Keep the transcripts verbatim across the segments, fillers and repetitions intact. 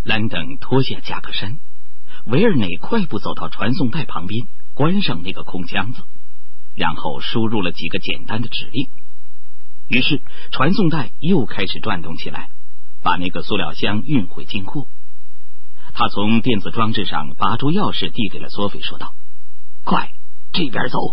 兰登脱下夹克衫，维尔内快步走到传送带旁边，关上那个空箱子，然后输入了几个简单的指令。于是传送带又开始转动起来，把那个塑料箱运回金库。他从电子装置上拔出钥匙，递给了索菲，说道：“快，这边走。”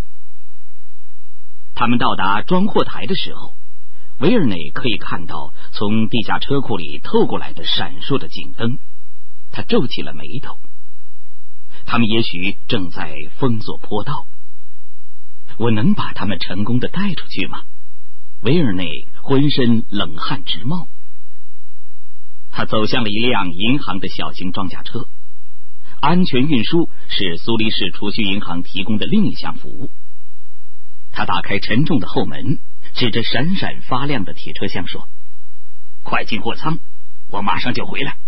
他们到达装货台的时候，维尔内可以看到从地下车库里透过来的闪烁的警灯，他皱起了眉头。他们也许正在封锁坡道。我能把他们成功的带出去吗？维尔内浑身冷汗直冒。他走向了一辆银行的小型装甲车。安全运输是苏黎世储蓄银行提供的另一项服务。他打开沉重的后门，指着闪闪发亮的铁车厢说：“快进货舱，我马上就回来。”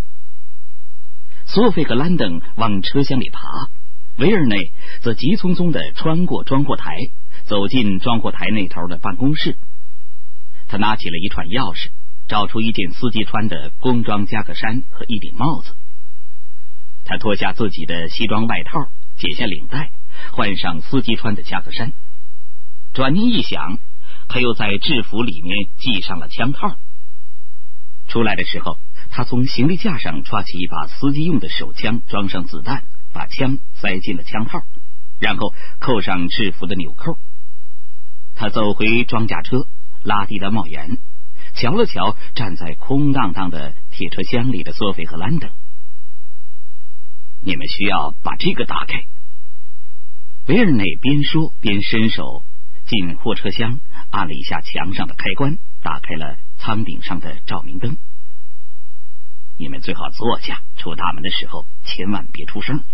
索菲和兰登往车厢里爬，维尔内则急匆匆地穿过装货台，走进装货台那头的办公室。他拿起了一串钥匙，找出一件司机穿的工装夹克衫和一顶帽子。他脱下自己的西装外套，解下领带，换上司机穿的夹克衫。转念一想，他又在制服里面系上了枪套。出来的时候，他从行李架上抓起一把司机用的手枪，装上子弹，把枪塞进了枪套，然后扣上制服的纽扣。他走回装甲车，拉低了帽檐，瞧了瞧站在空荡荡的铁车厢里的索菲和兰登。你们需要把这个打开。维尔内边说边伸手进货车厢，按了一下墙上的开关，打开了舱顶上的照明灯。你们最好坐下，出大门的时候千万别出声。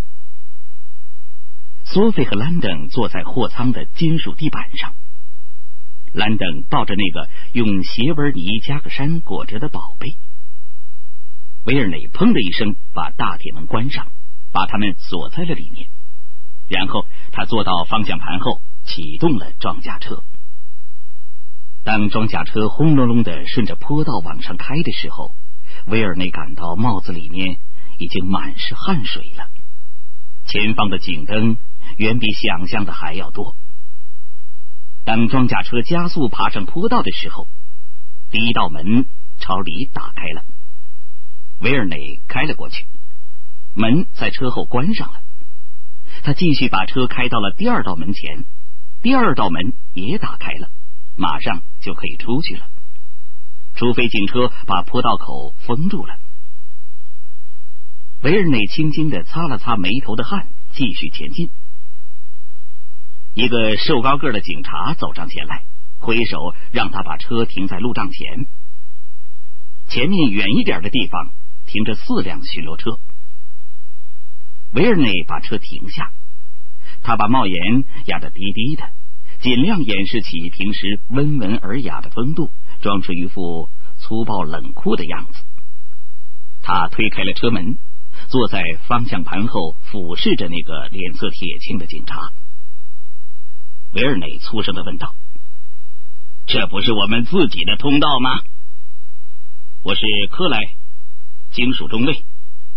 索菲和兰登坐在货舱的金属地板上，兰登抱着那个用斜纹呢夹克衫裹着的宝贝。维尔内砰的一声把大铁门关上，把他们锁在了里面。然后他坐到方向盘后，启动了装甲车。当装甲车轰隆隆地顺着坡道往上开的时候，维尔内感到帽子里面已经满是汗水了。前方的警灯远比想象的还要多。当装甲车加速爬上坡道的时候，第一道门朝里打开了。维尔内开了过去，门在车后关上了。他继续把车开到了第二道门前，第二道门也打开了，马上就可以出去了，除非警车把坡道口封住了。维尔内轻轻地擦了擦眉头的汗，继续前进。一个瘦高个的警察走上前来，挥手让他把车停在路障前。前面远一点的地方停着四辆巡逻车。维尔内把车停下，他把帽檐压得低低的，尽量掩饰起平时温文尔雅的风度，装出一副粗暴冷酷的样子。他推开了车门，坐在方向盘后，俯视着那个脸色铁青的警察。维尔内粗声地问道：“这不是我们自己的通道吗？”“我是科莱，金属中尉。”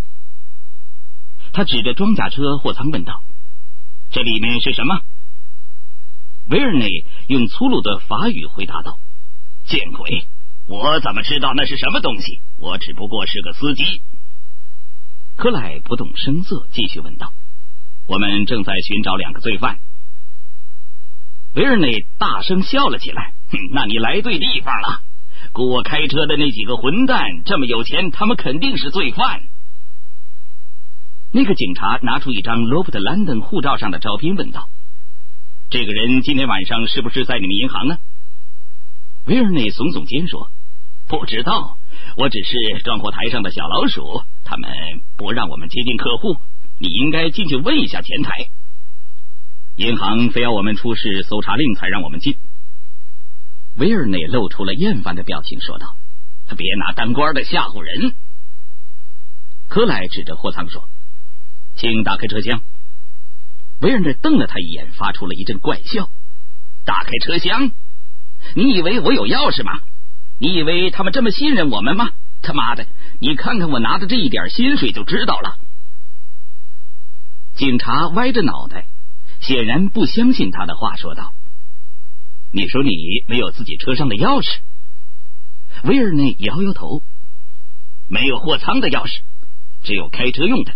他指着装甲车货舱问道：“这里面是什么？”维尔内用粗鲁的法语回答道：“见鬼，我怎么知道那是什么东西？我只不过是个司机。”科莱不动声色，继续问道：“我们正在寻找两个罪犯。”维尔内大声笑了起来：“哼，那你来对地方了。雇我开车的那几个混蛋这么有钱，他们肯定是罪犯。”那个警察拿出一张罗伯特·兰登护照上的照片问道：“这个人今天晚上是不是在你们银行呢？”维尔内耸耸肩说：“不知道，我只是装货台上的小老鼠，他们不让我们接近客户，你应该进去问一下前台。银行非要我们出示搜查令才让我们进。”维尔内露出了厌烦的表情说道：“别拿当官的吓唬人。”科莱指着货舱说：“请打开车厢。”维尔内瞪了他一眼，发出了一阵怪笑：“打开车厢？你以为我有钥匙吗？你以为他们这么信任我们吗？ 他妈的，你看看我拿的这一点薪水就知道了。警察歪着脑袋，显然不相信他的话，说道：你说你没有自己车上的钥匙？维尔内摇摇头，没有货舱的钥匙，只有开车用的。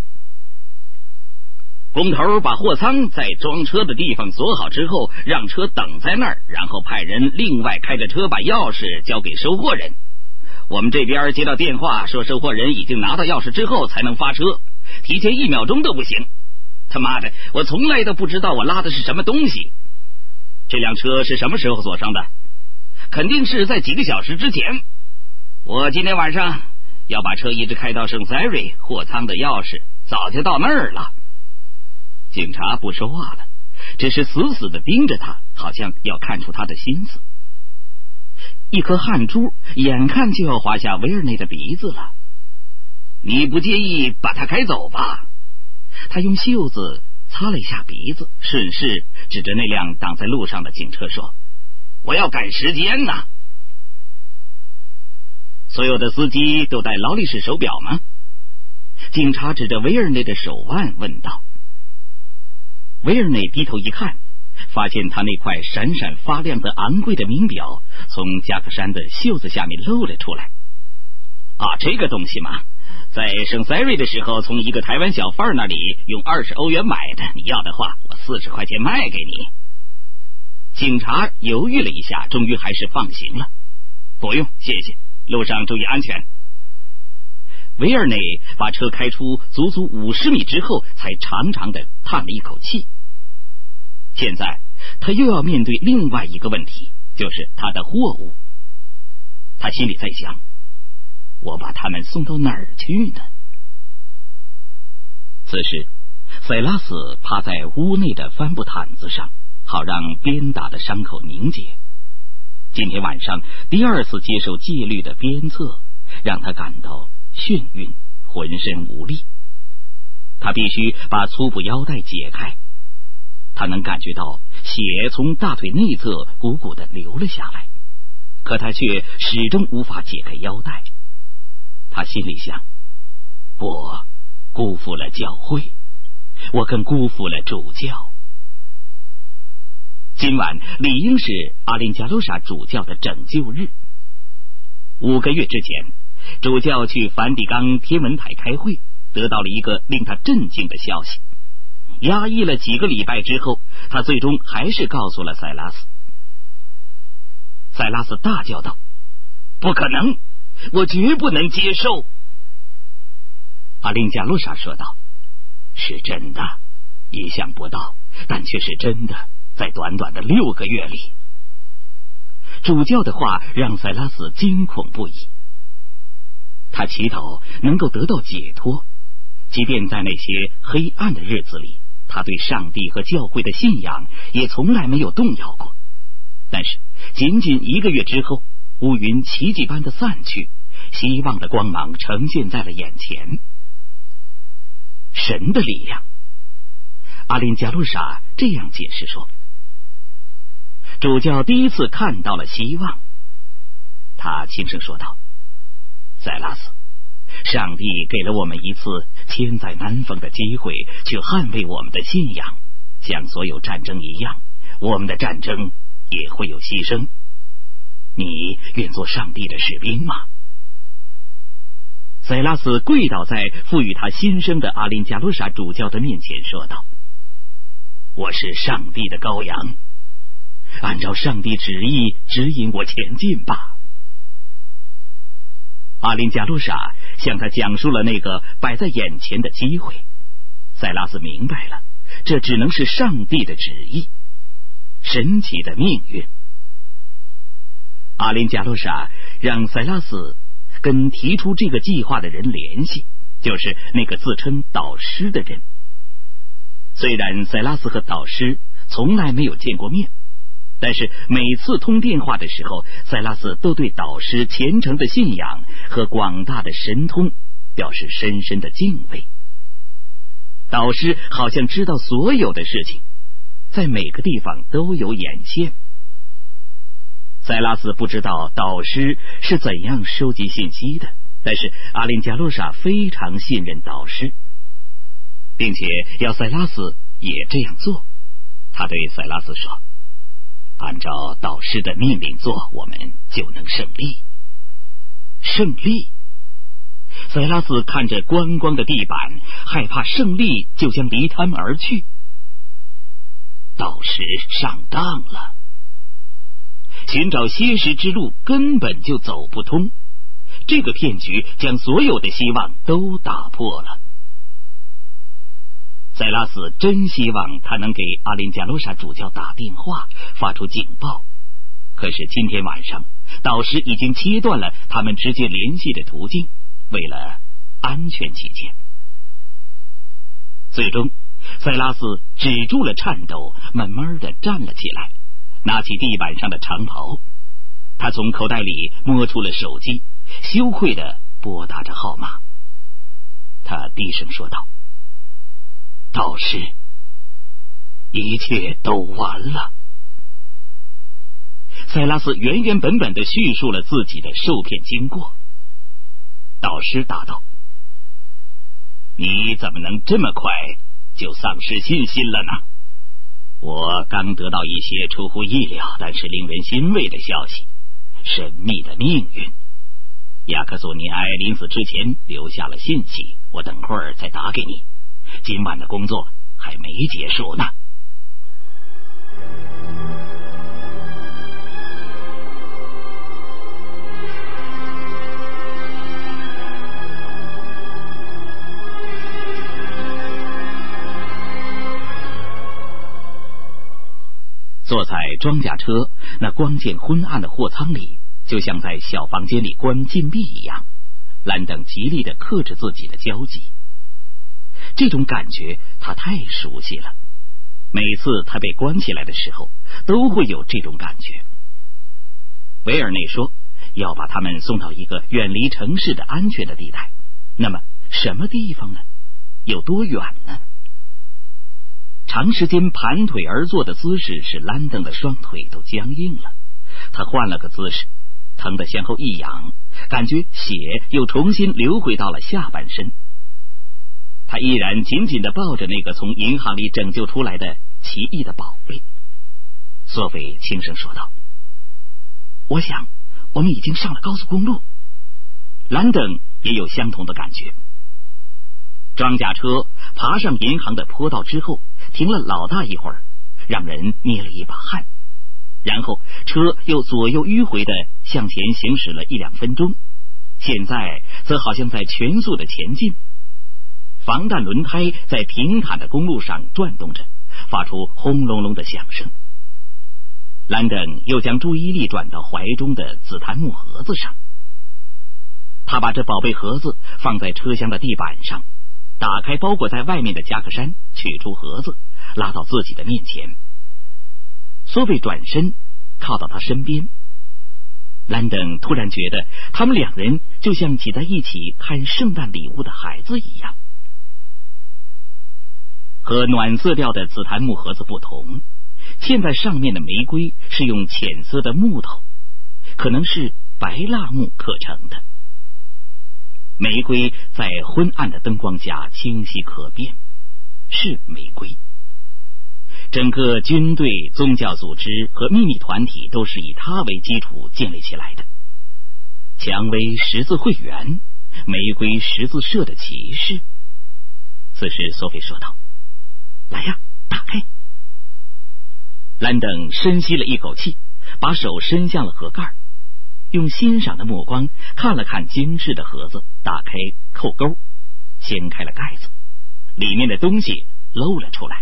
工头把货舱在装车的地方锁好之后，让车等在那儿，然后派人另外开着车把钥匙交给收货人。我们这边接到电话说收货人已经拿到钥匙之后才能发车，提前一秒钟都不行。他妈的，我从来都不知道我拉的是什么东西。这辆车是什么时候锁上的？肯定是在几个小时之前。我今天晚上要把车一直开到圣塞瑞，货舱的钥匙早就到那儿了。警察不说话了，只是死死地盯着他，好像要看出他的心思。一颗汗珠眼看就要滑下维尔内的鼻子了。你不介意把他开走吧？他用袖子擦了一下鼻子，顺势指着那辆挡在路上的警车说：我要赶时间呐。所有的司机都戴劳力士手表吗？警察指着维尔内的手腕问道。维尔内低头一看，发现他那块闪闪发亮的昂贵的名表从夹克衫的袖子下面露了出来。啊，这个东西嘛，在圣塞瑞的时候从一个台湾小贩那里用二十欧元买的，你要的话我四十块钱卖给你。警察犹豫了一下，终于还是放行了。不用，谢谢，路上注意安全。维尔内把车开出足足五十米之后，才长长的叹了一口气。现在他又要面对另外一个问题，就是他的货物。他心里在想，我把他们送到哪儿去呢？此时塞拉斯趴在屋内的帆布毯子上，好让鞭打的伤口凝结。今天晚上第二次接受戒律的鞭策，让他感到眩晕，浑身无力。他必须把粗布腰带解开，他能感觉到血从大腿内侧鼓鼓地流了下来，可他却始终无法解开腰带。他心里想，我辜负了教会，我更辜负了主教。今晚理应是阿林加洛莎主教的拯救日。五个月之前，主教去梵蒂冈天文台开会，得到了一个令他震惊的消息。压抑了几个礼拜之后，他最终还是告诉了塞拉斯。塞拉斯大叫道：不可能，我绝不能接受。阿林加洛莎说道：是真的，意想不到，但却是真的，在短短的六个月里。主教的话让塞拉斯惊恐不已，他祈祷能够得到解脱，即便在那些黑暗的日子里，他对上帝和教会的信仰也从来没有动摇过。但是仅仅一个月之后，乌云奇迹般的散去，希望的光芒呈现在了眼前。神的力量，阿林加洛莎这样解释说。主教第一次看到了希望，他轻声说道：塞拉斯，上帝给了我们一次千载难逢的机会，去捍卫我们的信仰。像所有战争一样，我们的战争也会有牺牲。你愿做上帝的士兵吗？塞拉斯跪倒在赋予他新生的阿林加洛莎主教的面前，说道：我是上帝的羔羊，按照上帝旨意指引我前进吧。阿林加洛莎向他讲述了那个摆在眼前的机会。塞拉斯明白了，这只能是上帝的旨意，神奇的命运。阿林加洛莎让塞拉斯跟提出这个计划的人联系，就是那个自称导师的人。虽然塞拉斯和导师从来没有见过面，但是每次通电话的时候，塞拉斯都对导师虔诚的信仰和广大的神通表示深深的敬畏。导师好像知道所有的事情，在每个地方都有眼线。塞拉斯不知道导师是怎样收集信息的， 但是阿林加洛莎非常信任导师，并且要塞拉斯也这样做。他对塞拉斯说，按照导师的命令做，我们就能胜利。胜利？塞拉斯看着光光的地板，害怕胜利就将离他们而去。导师上当了，寻找蝎石之路根本就走不通，这个骗局将所有的希望都打破了。塞拉斯真希望他能给阿林加洛莎主教打电话，发出警报，可是今天晚上导师已经切断了他们直接联系的途径，为了安全起见。最终塞拉斯止住了颤抖，慢慢的站了起来，拿起地板上的长袍。他从口袋里摸出了手机，羞愧的拨打着号码。他低声说道，导师，一切都完了。塞拉斯原原本本的叙述了自己的受骗经过。导师答道，你怎么能这么快就丧失信心了呢？我刚得到一些出乎意料但是令人欣慰的消息，神秘的命运。亚克索尼埃临死之前留下了信息，我等会儿再打给你。今晚的工作还没结束呢。坐在装甲车那光线昏暗的货舱里，就像在小房间里关禁闭一样，兰登极力地克制自己的焦急。这种感觉他太熟悉了，每次他被关起来的时候都会有这种感觉。维尔内说要把他们送到一个远离城市的安全的地带，那么什么地方呢？有多远呢？长时间盘腿而坐的姿势使兰登的双腿都僵硬了，他换了个姿势，疼得向后一仰，感觉血又重新流回到了下半身。他依然紧紧地抱着那个从银行里拯救出来的奇异的宝贝。索菲轻声说道，我想我们已经上了高速公路。兰登也有相同的感觉。装甲车爬上银行的坡道之后停了老大一会儿，让人捏了一把汗，然后车又左右迂回的向前行驶了一两分钟，现在则好像在全速的前进。防弹轮胎在平坦的公路上转动着，发出轰隆隆的响声。兰登又将注意力转到怀中的紫檀木盒子上，他把这宝贝盒子放在车厢的地板上，打开包裹在外面的夹克衫，取出盒子，拉到自己的面前。索菲转身靠到他身边，兰登突然觉得他们两人就像挤在一起看圣诞礼物的孩子一样。和暖色调的紫檀木盒子不同，嵌在上面的玫瑰是用浅色的木头，可能是白蜡木刻成的。玫瑰在昏暗的灯光下清晰可辨，是玫瑰。整个军队、宗教组织和秘密团体都是以它为基础建立起来的。蔷薇十字会员，玫瑰十字社的骑士。此时索菲说道，来呀，打开。兰登深吸了一口气，把手伸向了盒盖，用欣赏的目光看了看精致的盒子，打开扣钩，掀开了盖子，里面的东西露了出来。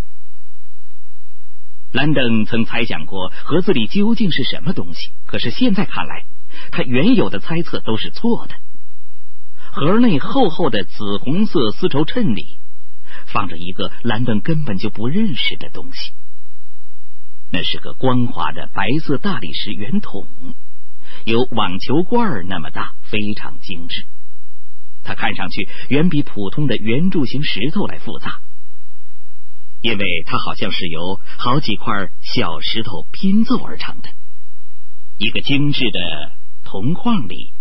兰登曾猜想过盒子里究竟是什么东西，可是现在看来，他原有的猜测都是错的。盒内厚厚的紫红色丝绸衬里放着一个兰登根本就不认识的东西，那是个光滑的白色大理石圆筒，有网球罐那么大，非常精致。它看上去远比普通的圆柱形石头来复杂，因为它好像是由好几块小石头拼凑而成的。一个精致的铜框里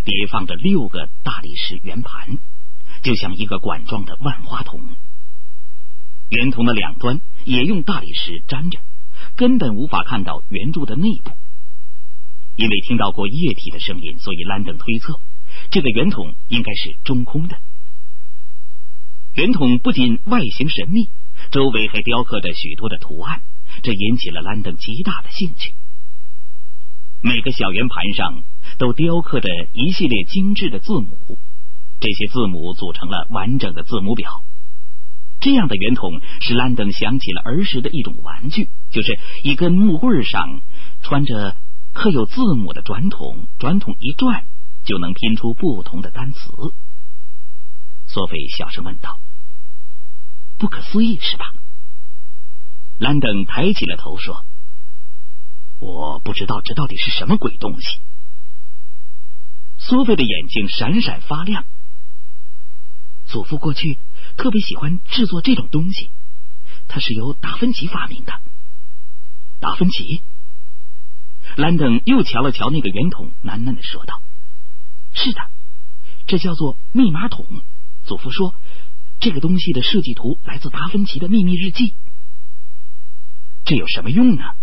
叠放着六个大理石圆盘，就像一个管状的万花筒。圆筒的两端也用大理石粘着，根本无法看到圆柱的内部。因为听到过液体的声音，所以兰登推测这个圆筒应该是中空的。圆筒不仅外形神秘，周围还雕刻着许多的图案，这引起了兰登极大的兴趣。每个小圆盘上都雕刻着一系列精致的字母，这些字母组成了完整的字母表。这样的圆筒使兰登想起了儿时的一种玩具，就是一根木棍上穿着刻有字母的转筒，转筒一转就能拼出不同的单词。索菲小声问道：不可思议是吧？兰登抬起了头说：我不知道这到底是什么鬼东西。索菲的眼睛闪闪发亮。祖父过去特别喜欢制作这种东西，它是由达芬奇发明的。达芬奇？兰登又瞧了瞧那个圆筒，喃喃地说道：是的，这叫做密码筒。祖父说这个东西的设计图来自达芬奇的秘密日记。这有什么用呢？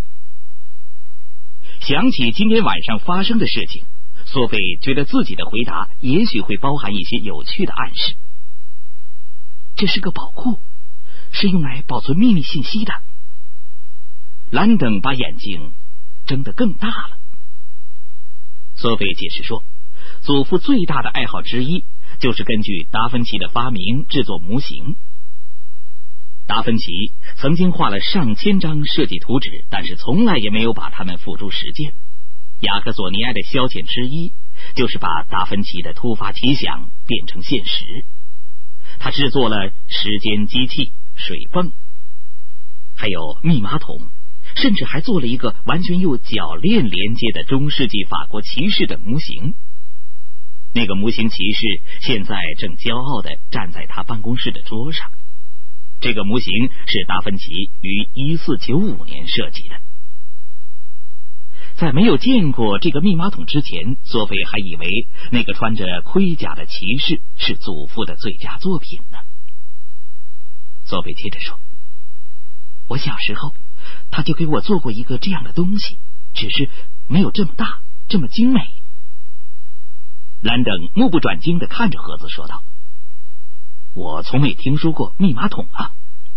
想起今天晚上发生的事情，索菲觉得自己的回答也许会包含一些有趣的暗示。这是个宝库，是用来保存秘密信息的。兰登把眼睛睁得更大了。索菲解释说，祖父最大的爱好之一就是根据达芬奇的发明制作模型。达芬奇曾经画了上千张设计图纸，但是从来也没有把它们付诸实践。雅克索尼埃的消遣之一就是把达芬奇的突发奇想变成现实。他制作了时间机器、水泵，还有密码筒，甚至还做了一个完全用铰链连接的中世纪法国骑士的模型。那个模型骑士现在正骄傲地站在他办公室的桌上。这个模型是达芬奇于一四九五年设计的。在没有见过这个密码筒之前，索菲还以为那个穿着盔甲的骑士是祖父的最佳作品呢。索菲接着说，我小时候他就给我做过一个这样的东西，只是没有这么大，这么精美。兰登目不转睛地看着盒子说道，我从没听说过密码筒啊。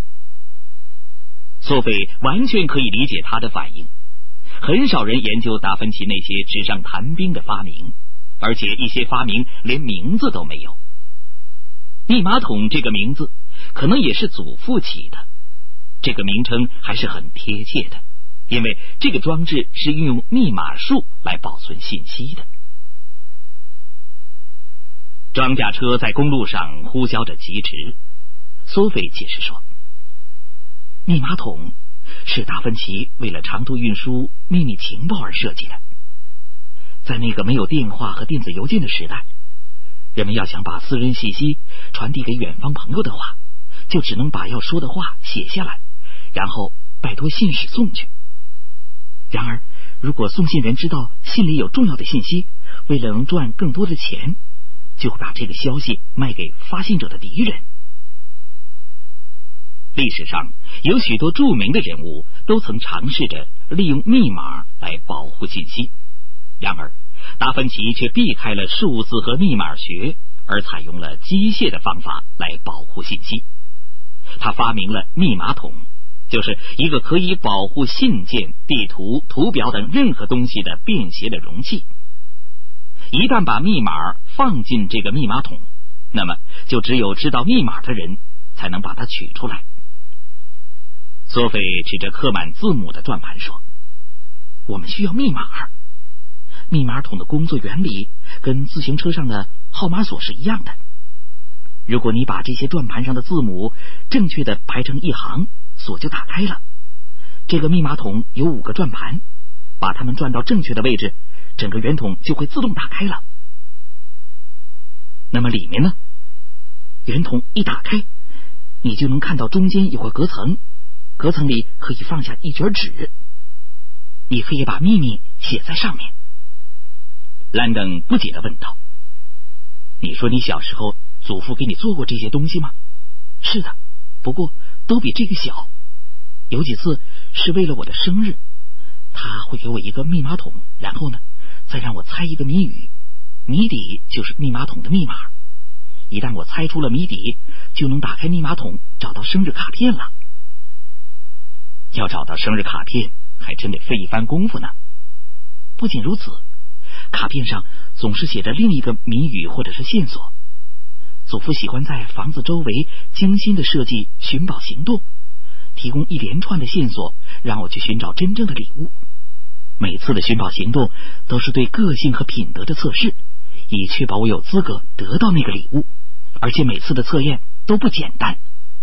索菲完全可以理解他的反应。很少人研究达芬奇那些纸上谈兵的发明，而且一些发明连名字都没有。密码筒这个名字可能也是祖父起的，这个名称还是很贴切的，因为这个装置是运用密码术来保存信息的。装甲车在公路上呼啸着疾驰。索菲解释说，密码筒是达芬奇为了长途运输秘密情报而设计的。在那个没有电话和电子邮件的时代，人们要想把私人信息传递给远方朋友的话，就只能把要说的话写下来，然后拜托信使送去。然而，如果送信人知道信里有重要的信息，为了能赚更多的钱，就会把这个消息卖给发信者的敌人。历史上有许多著名的人物都曾尝试着利用密码来保护信息，然而达芬奇却避开了数字和密码学，而采用了机械的方法来保护信息。他发明了密码筒，就是一个可以保护信件、地图、图表等任何东西的便携的容器。一旦把密码放进这个密码筒，那么就只有知道密码的人才能把它取出来。索菲指着刻满字母的转盘说，我们需要密码。密码筒的工作原理跟自行车上的号码锁是一样的。如果你把这些转盘上的字母正确的排成一行，锁就打开了。这个密码筒有五个转盘，把它们转到正确的位置，整个圆筒就会自动打开了。那么里面呢？圆筒一打开，你就能看到中间有个隔层，隔层里可以放下一卷纸，你可以把秘密写在上面。兰登不解地问道， 你说你小时候祖父给你做过这些东西吗？是的，不过都比这个小。有几次是为了我的生日，他会给我一个密码筒，然后呢再让我猜一个谜语，谜底就是密码筒的密码。一旦我猜出了谜底，就能打开密码筒找到生日卡片了。要找到生日卡片还真得费一番功夫呢。不仅如此，卡片上总是写着另一个谜语或者是线索。祖父喜欢在房子周围精心的设计寻宝行动，提供一连串的线索，让我去寻找真正的礼物。每次的寻宝行动都是对个性和品德的测试，以确保我有资格得到那个礼物，而且每次的测验都不简单。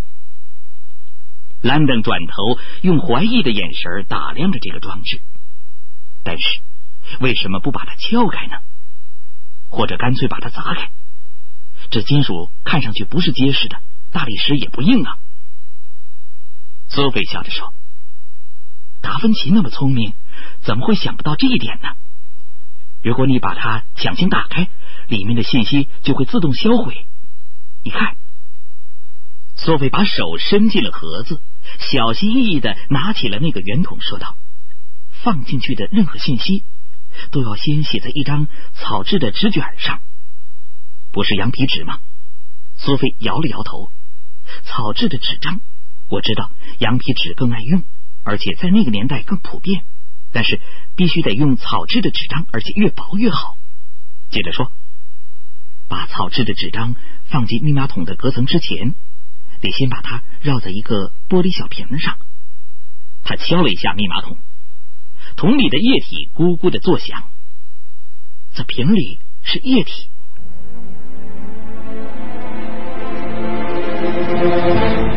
兰登转头用怀疑的眼神打量着这个装置，但是为什么不把它撬开呢？或者干脆把它砸开？这金属看上去不是结实的，大理石也不硬啊。索菲笑着说，达芬奇那么聪明，怎么会想不到这一点呢？如果你把它强行打开，里面的信息就会自动销毁。你看。索菲把手伸进了盒子，小心翼翼地拿起了那个圆筒，说道，放进去的任何信息都要先写在一张草制的纸卷上。不是羊皮纸吗？索菲摇了摇头。草制的纸张，我知道羊皮纸更爱用，而且在那个年代更普遍，但是必须得用草制的纸张，而且越薄越好。接着说，把草制的纸张放进密码筒的隔层之前，得先把它绕在一个玻璃小瓶上。他敲了一下密码筒，桶里的液体咕咕的作响。这瓶里是液体。